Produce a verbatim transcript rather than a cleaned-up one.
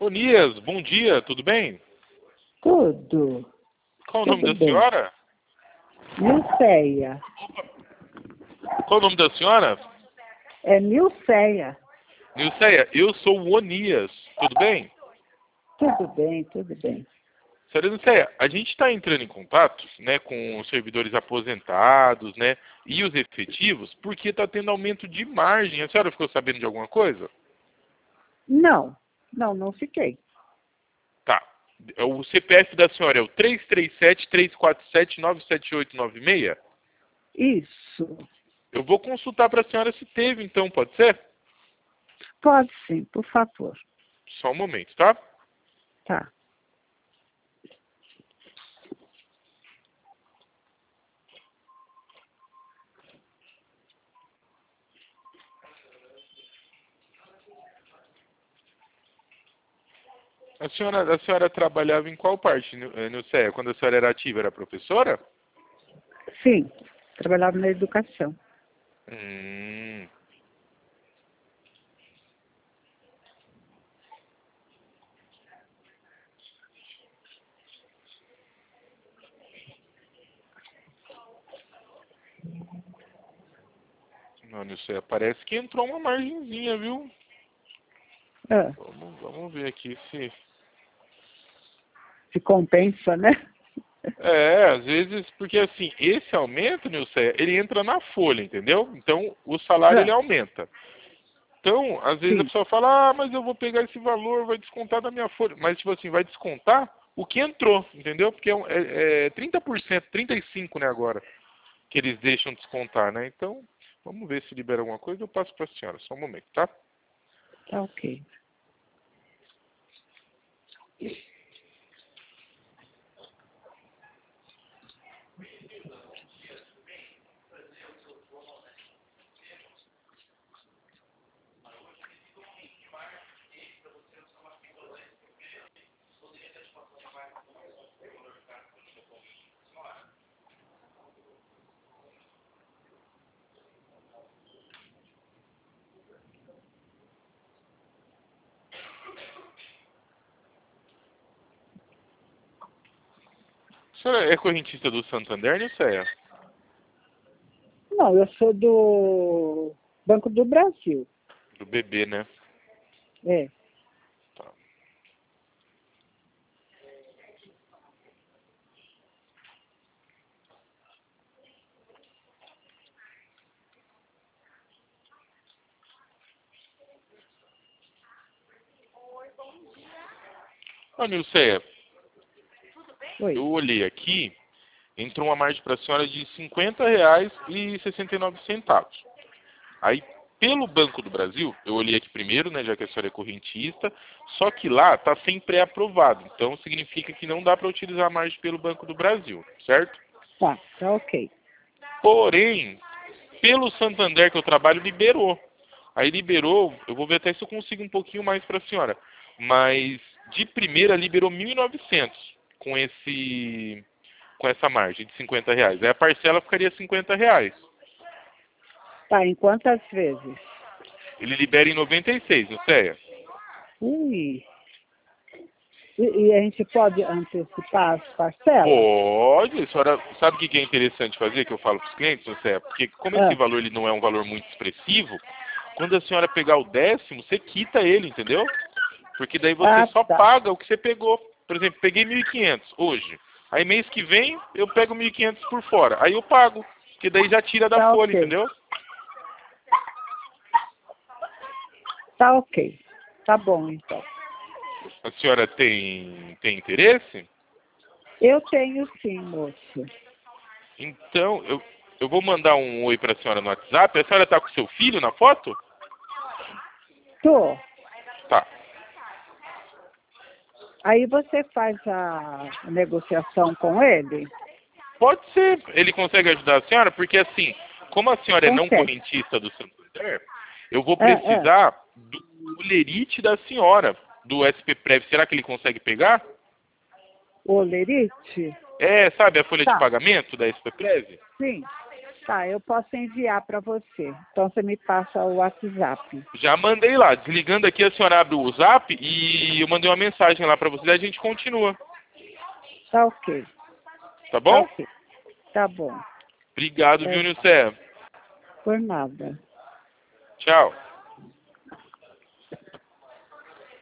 Onias, bom dia, tudo bem? Tudo. Qual o Tudo nome da bem. senhora? Nilceia. Qual o nome da senhora? É Nilceia. Nilceia, eu sou o Onias, tudo bem? Tudo bem, tudo bem. Senhora Nilceia, a gente está entrando em contato, né, com os servidores aposentados, né, e os efetivos, porque está tendo aumento de margem. A senhora ficou sabendo de alguma coisa? Não, não, não fiquei. Tá. O C P F da senhora é o três três sete, três quatro sete, nove sete oito nove seis? Isso. Eu vou consultar para a senhora se teve, então, pode ser? Pode sim, por favor. Só um momento, tá? Tá. A senhora, a senhora trabalhava em qual parte, Nilceia? Quando a senhora era ativa, era professora? Sim, trabalhava na educação. Hum. Não, Nilceia, parece que entrou uma margenzinha, viu? Ah, Vamos, vamos ver aqui se... se compensa, né? É, às vezes, porque assim, esse aumento, Nilceia, ele entra na folha, entendeu? Então, o salário ele Ah, aumenta. Então, às vezes a sim. pessoa fala, ah, mas eu vou pegar esse valor, vai descontar da minha folha. Mas, tipo assim, vai descontar o que entrou, entendeu? Porque é, um- é, é trinta por cento, trinta e cinco por cento, né, agora, que eles deixam descontar, né? Então, vamos ver se libera alguma coisa, eu passo para a senhora, só um momento, tá? Tá ok. A senhora é correntista do Santander, Nilceia? Não, eu sou do Banco do Brasil. Do B B, né? É. Tá. Ó, Nilceia, Oi. eu olhei aqui, entrou uma margem para a senhora de cinquenta reais e sessenta e nove centavos. Aí, pelo Banco do Brasil, eu olhei aqui primeiro, né, já que a senhora é correntista, só que lá está sem pré-aprovado. Então, significa que não dá para utilizar a margem pelo Banco do Brasil, certo? Tá, tá ok. Porém, pelo Santander que eu trabalho, liberou. Aí liberou, eu vou ver até se eu consigo um pouquinho mais para a senhora. Mas, de primeira, liberou mil e novecentos com esse com essa margem de cinquenta reais. Aí a parcela ficaria cinquenta reais. Tá, em quantas vezes? Ele libera em noventa e seis, não sei? Ui. E, e a gente pode antecipar as parcelas? Pode, a senhora sabe o que que é interessante fazer, que eu falo para os clientes, José? Porque como esse Ah, valor ele não é um valor muito expressivo, quando a senhora pegar o décimo, você quita ele, entendeu? Porque daí você ah, só tá. paga o que você pegou. Por exemplo, peguei mil e quinhentos hoje. Aí mês que vem eu pego mil e quinhentos por fora. Aí eu pago, que daí já tira da Tá folha, ok. entendeu? Tá ok. Tá bom, então. A senhora tem, tem interesse? Eu tenho sim, moço. Então, eu, eu vou mandar um oi para a senhora no WhatsApp. A senhora está com seu filho na foto? Tô. Tá. Aí você faz a negociação com ele? Pode ser. Ele consegue ajudar a senhora? Porque assim, como a senhora é não Consegue. correntista do Santander, eu vou Ah, ah. precisar do lerite da senhora, do S P Prev. Será que ele consegue pegar? O Lerite? É, sabe a folha de Tá. pagamento da S P Prev? Sim. Tá, eu posso enviar para você. Então você me passa o WhatsApp. Já mandei lá. Desligando aqui, a senhora abre o Zap e eu mandei uma mensagem lá para você e a gente continua. Tá ok. Tá bom? Tá ok. Tá bom. Obrigado, É, viu, Nilce? por nada. Tchau.